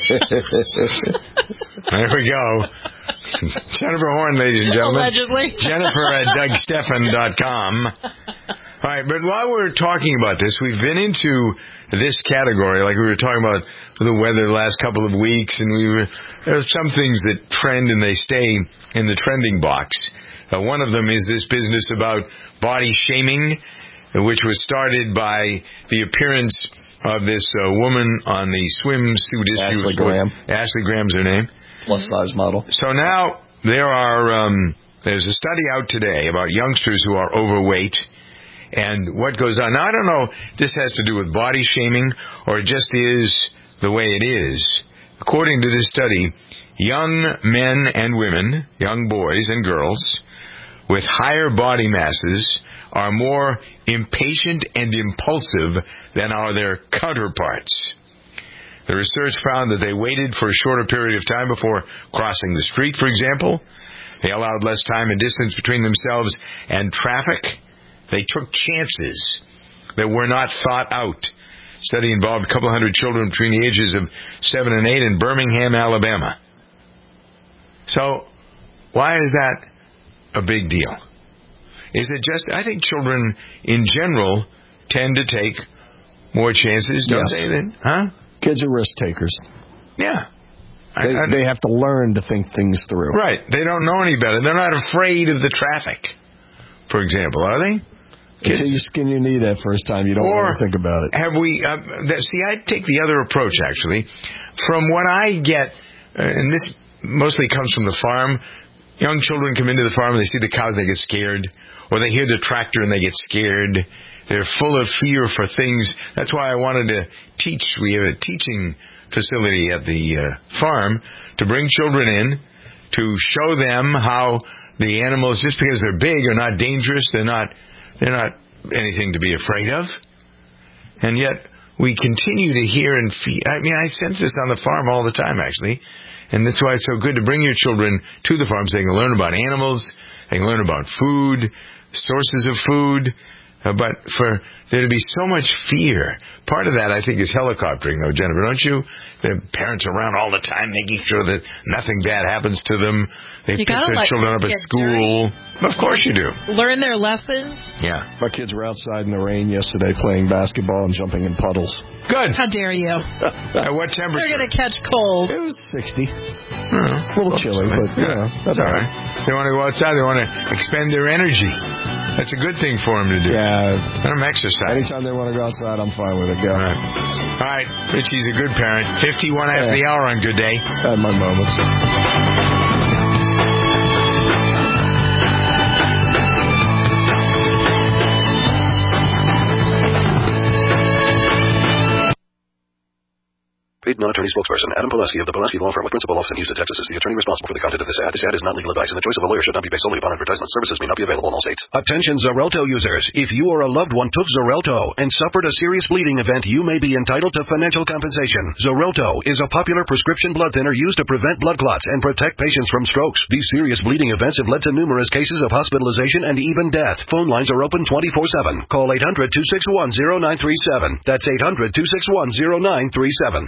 we go. Jennifer Horn, ladies and gentlemen. Allegedly. Jennifer at Doug Stephan dot com. All right, but while we're talking about this, we've been into this category, like we were talking about the weather the last couple of weeks, and we were, there's some things that trend and they stay in the trending box. Uh, one of them is this business about body shaming, which was started by the appearance of this uh, woman on the swimsuit issue. Ashley Graham. Ashley Graham's her name. Plus size model. So now there are, um, there's a study out today about youngsters who are overweight and what goes on. Now I don't know if this has to do with body shaming or it just is the way it is. According to this study, young men and women, young boys and girls with higher body masses are more impatient and impulsive than are their counterparts. The research found that they waited for a shorter period of time before crossing the street, for example. They allowed less time and distance between themselves and traffic. They took chances that were not thought out. The study involved a couple hundred children between the ages of seven and eight in Birmingham, Alabama. So, why is that a big deal? Is it just, I think children in general tend to take more chances, don't yes. they? Then, huh? Kids are risk takers. Yeah. They, I, I, they have to learn to think things through. Right. They don't know any better. They're not afraid of the traffic, for example, are they? Kids? Until you skin your knee that first time, you don't or want to think about it. Have we, uh, that, see, I take the other approach, actually. From what I get, uh, and this mostly comes from the farm, young children come into the farm and they see the cows and they get scared. Or they hear the tractor and they get scared. They're full of fear for things. That's why I wanted to teach. We have a teaching facility at the uh, farm to bring children in to show them how the animals, just because they're big, are not dangerous. They're not, they're not anything to be afraid of. And yet we continue to hear and feel. I mean, I sense this on the farm all the time, actually. And that's why it's so good to bring your children to the farm so they can learn about animals, they can learn about food, sources of food, uh, but for there to be so much fear, part of that I think is helicoptering, though, Jennifer, don't you? The parents are around all the time making sure that nothing bad happens to them. They you pick their children up at school. Dirty. Of course you do. Learn their lessons. Yeah. My kids were outside in the rain yesterday playing basketball and jumping in puddles. Good. How dare you? At what temperature? They're going to catch cold. It was sixty. Oh, a little chilly, but, you know, that's all right. They want to go outside. They want to expend their energy. That's a good thing for them to do. Yeah. Let them exercise. Anytime they want to go outside, I'm fine with it. Go. All right. All right. Richie's a good parent. fifty-one after yeah. the hour on Good Day. I had my moments. Paid non-attorney spokesperson Adam Pulaski of the Pulaski Law Firm with principal office in Houston, Texas, is the attorney responsible for the content of this ad. This ad is not legal advice, and the choice of a lawyer should not be based solely upon advertisement. Services may not be available in all states. Attention Xarelto users. If you or a loved one took Xarelto and suffered a serious bleeding event, you may be entitled to financial compensation. Xarelto is a popular prescription blood thinner used to prevent blood clots and protect patients from strokes. These serious bleeding events have led to numerous cases of hospitalization and even death. Phone lines are open twenty-four seven. Call eight hundred, two six one, zero nine three seven. That's eight hundred, two six one, zero nine three seven.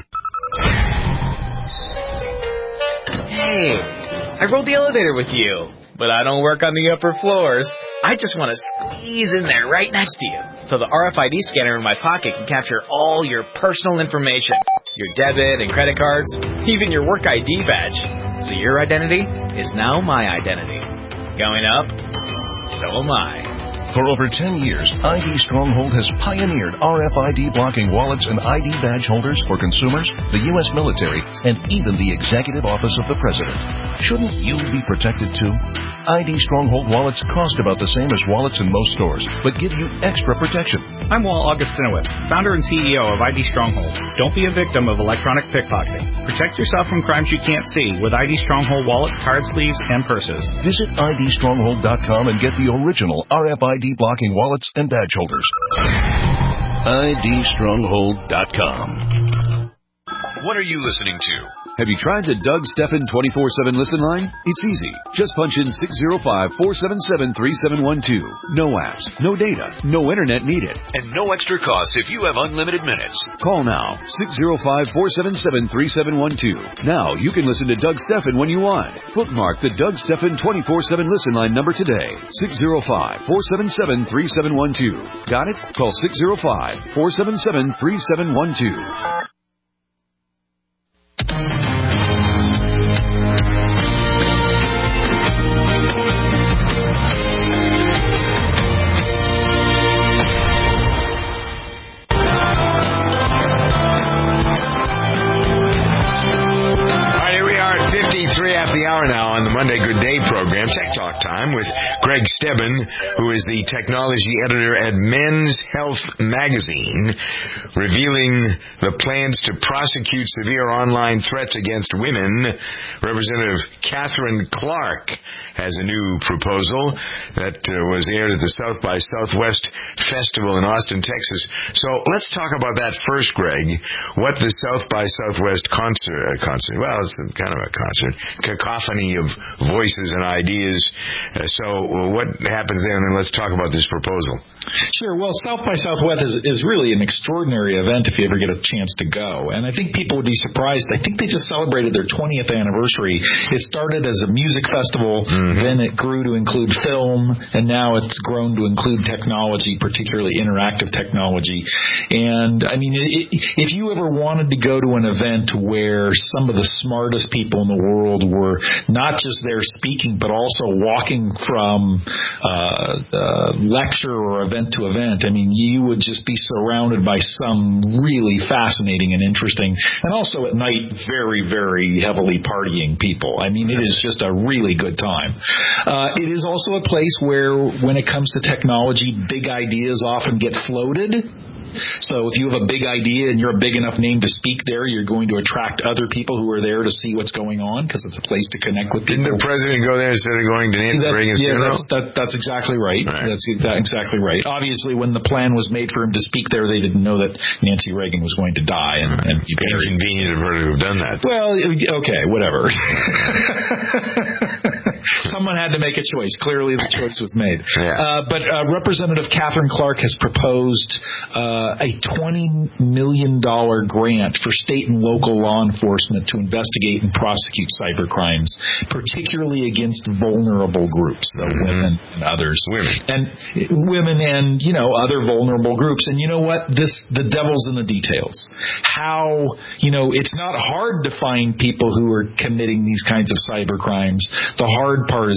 Hey, I rode the elevator with you, but I don't work on the upper floors. I just want to squeeze in there right next to you, so the R F I D scanner in my pocket can capture all your personal information, your debit and credit cards, even your work I D badge. So your identity is now my identity. Going up, so am I. For over ten years, I D Stronghold has pioneered R F I D blocking wallets and I D badge holders for consumers, the U S military, and even the Executive Office of the President. Shouldn't you be protected too? I D Stronghold wallets cost about the same as wallets in most stores, but give you extra protection. I'm Walt Augustinowitz, founder and C E O of I D Stronghold. Don't be a victim of electronic pickpocketing. Protect yourself from crimes you can't see with I D Stronghold wallets, card sleeves, and purses. Visit I D stronghold dot com and get the original R F I D blocking wallets and badge holders. I D stronghold dot com. What are you listening to? Have you tried the Doug Stephan twenty-four seven listen line? It's easy. Just punch in six zero five, four seven seven, three seven one two. No apps, no data, no internet needed. And no extra cost if you have unlimited minutes. Call now, six zero five, four seven seven, three seven one two. Now you can listen to Doug Stephan when you want. Bookmark the Doug Stephan twenty-four seven listen line number today. six zero five, four seven seven, three seven one two. Got it? Call six zero five, four seven seven, three seven one two. The hour now on the Monday Good Day program, Tech Talk Time, with Greg Stebben, who is the technology editor at Men's Health Magazine, revealing the plans to prosecute severe online threats against women. Representative Catherine Clark has a new proposal that uh, was aired at the South by Southwest Festival in Austin, Texas. So let's talk about that first, Greg. What the South by Southwest concert, uh, concert well, it's kind of a concert, cacophony of voices and ideas. Uh, so uh, what happens there? And then let's talk about this proposal. Sure. Well, South by Southwest is, is really an extraordinary event if you ever get a chance to go. And I think people would be surprised. I think they just celebrated their twentieth anniversary. It started as a music festival, mm-hmm. then it grew to include film, and now it's grown to include technology, particularly interactive technology. And, I mean, it, if you ever wanted to go to an event where some of the smartest people in the world were not just there speaking, but also walking from uh, uh, lecture or event to event, I mean, you would just be surrounded by some really fascinating and interesting, and also at night, very, very heavily partying people. I mean, it is just a really good time. Uh, it is also a place where, when it comes to technology, big ideas often get floated. So if you have a big idea and you're a big enough name to speak there, you're going to attract other people who are there to see what's going on, because it's a place to connect with people. Didn't the president go there instead of going to Nancy that, Reagan's yeah, funeral? That's, that, that's exactly right. right. That's exactly right. Obviously, when the plan was made for him to speak there, they didn't know that Nancy Reagan was going to die and, right. and be buried. Inconvenient of her to have done that. Well, okay, whatever. Someone had to make a choice. Clearly, the choice was made. Yeah. Uh, but uh, Representative Catherine Clark has proposed uh, a twenty million dollars grant for state and local law enforcement to investigate and prosecute cyber crimes, particularly against vulnerable groups, so mm-hmm. women and others. Women. And women and, you know, other vulnerable groups. And you know what? This the devil's in the details. How, you know, it's not hard to find people who are committing these kinds of cyber crimes. The hard part is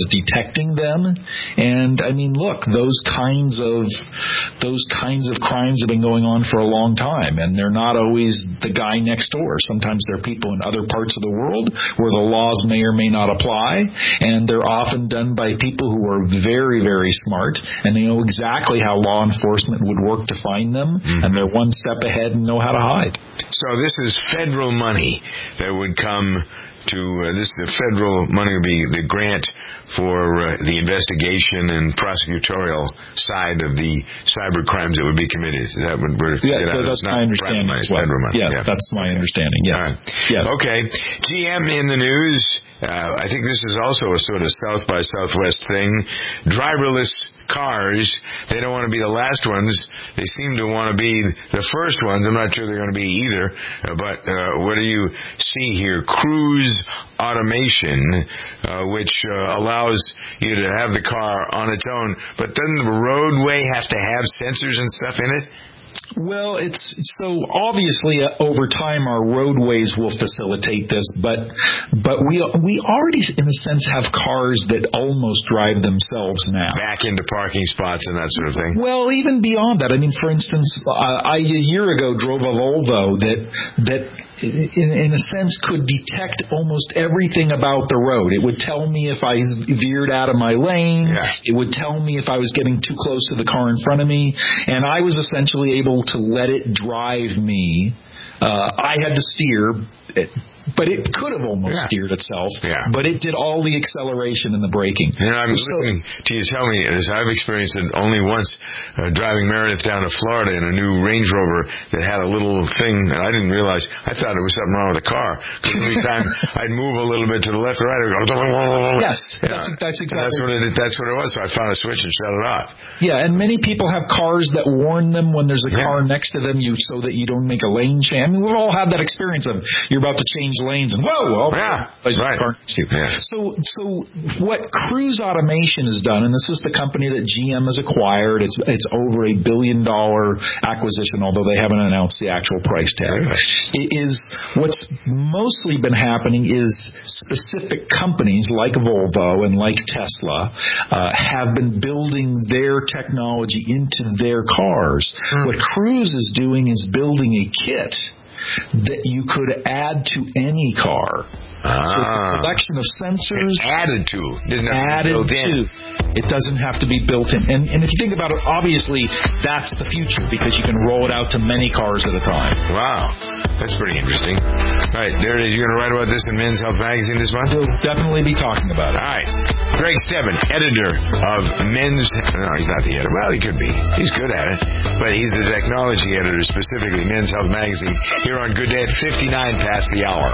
as detecting them. And I mean, look, those kinds of those kinds of crimes have been going on for a long time, and they're not always the guy next door. Sometimes they're people in other parts of the world where the laws may or may not apply, and they're often done by people who are very, very smart, and they know exactly how law enforcement would work to find them, mm-hmm. and they're one step ahead and know how to hide. So this is federal money that would come to, uh, this the federal money would be the grant for uh, the investigation and prosecutorial side of the cyber crimes that would be committed. Is that what we're, yeah, you know, so that's my understanding as well. Federal money. Yes, yeah, that's my understanding, yes. Right. yes. Okay. G M in the news. Uh, I think this is also a sort of South by Southwest thing. Driverless cars, they don't want to be the last ones. They seem to want to be the first ones. I'm not sure they're going to be either. Uh, but uh, what do you see here? Cruise automation, uh, which uh, allows you to have the car on its own. But doesn't the roadway have to have sensors and stuff in it? Well, it's so obviously uh, over time our roadways will facilitate this, but but we we already in a sense have cars that almost drive themselves now. Back into parking spots and that sort of thing. Well, even beyond that, I mean, for instance, uh, I a year ago drove a Volvo that that in, in a sense could detect almost everything about the road. It would tell me if I veered out of my lane. Yeah. It would tell me if I was getting too close to the car in front of me, and I was essentially able to let it drive me. Uh, I had to steer, it, but it could have almost yeah. steered itself. Yeah. But it did all the acceleration and the braking. You know, I'm so, listening to you tell me, as I've experienced it only once, uh, driving Meredith down to Florida in a new Range Rover that had a little thing, and I didn't realize, I thought it was something wrong with the car. Because every time I'd move a little bit to the left or right, it would go... Yes, yeah. that's, that's exactly... That's what, it, that's what it was, so I found a switch and shut it off. Yeah, and many people have cars that warn them when there's a yeah. car next to them you so that you don't make a lane change. I mean, we've all had that experience of you're about to change lanes and whoa, well, yeah, right. car next to you. Yeah. So, so what Cruise Automation has done, and this is the company that G M has acquired. It's it's over a billion dollar acquisition, although they haven't announced the actual price tag. It is what's mostly been happening is specific companies like Volvo and like Tesla uh, have been building their technology into their cars. Mm. What Cruise is doing is building a kit that you could add to any car. Ah. So it's a collection of sensors. It's added to. Doesn't have added to be built in. to. It doesn't have to be built in. And, and if you think about it, obviously, that's the future because you can roll it out to many cars at a time. Wow. That's pretty interesting. All right, there it is. You're going to write about this in Men's Health Magazine this month? We'll definitely be talking about it. All right. Greg Stebbin, editor of Men's... No, he's not the editor. Well, he could be. He's good at it. But he's the technology editor, specifically Men's Health Magazine, here on Good Day at fifty-nine past the hour.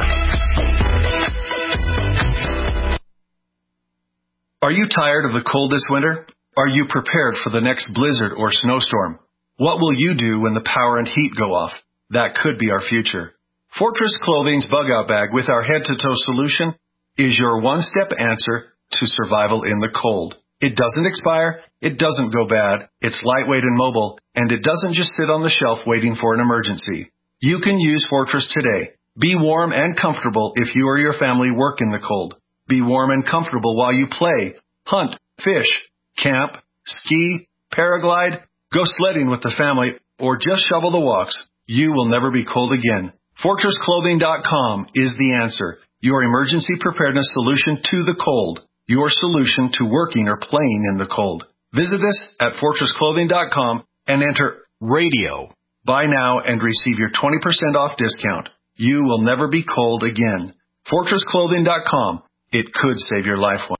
Are you tired of the cold this winter? Are you prepared for the next blizzard or snowstorm? What will you do when the power and heat go off? That could be our future. Fortress Clothing's Bug-Out Bag with our head-to-toe solution is your one-step answer to survival in the cold. It doesn't expire, it doesn't go bad, it's lightweight and mobile, and it doesn't just sit on the shelf waiting for an emergency. You can use Fortress today. Be warm and comfortable if you or your family work in the cold. Be warm and comfortable while you play, hunt, fish, camp, ski, paraglide, go sledding with the family, or just shovel the walks. You will never be cold again. Fortress Clothing dot com is the answer. Your emergency preparedness solution to the cold. Your solution to working or playing in the cold. Visit us at Fortress Clothing dot com and enter radio. Buy now and receive your twenty percent off discount. You will never be cold again. Fortress Clothing dot com. It could save your life.